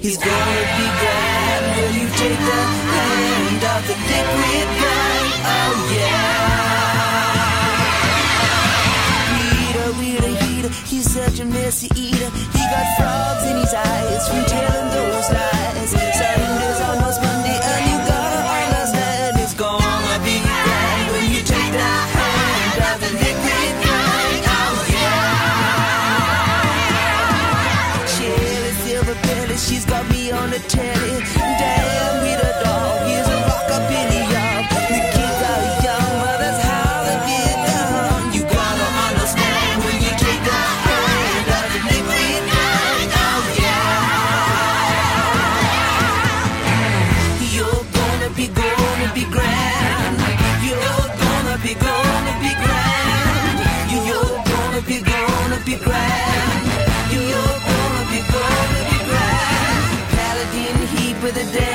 He's gonna be glad when you take the hand of the liquid gun. Oh yeah. Heater, he's such a messy eater. He got frogs in his eyes from telling those lies. Sunday's almost Monday and you gotta understand it's gonna be glad when you take the hand of the liquid gun. Oh yeah. Shelly Silver Belly, she's got me on the telly. Damn, with a dog, he's a rockabilly, y'all. The kids are young, but that's how they get done. You gotta understand when you take the hand of the liquid gun. Oh yeah. You're gonna be grand. You're gonna be grand. You're gonna be grand. You're gonna be grand. Paladin heat with a dance.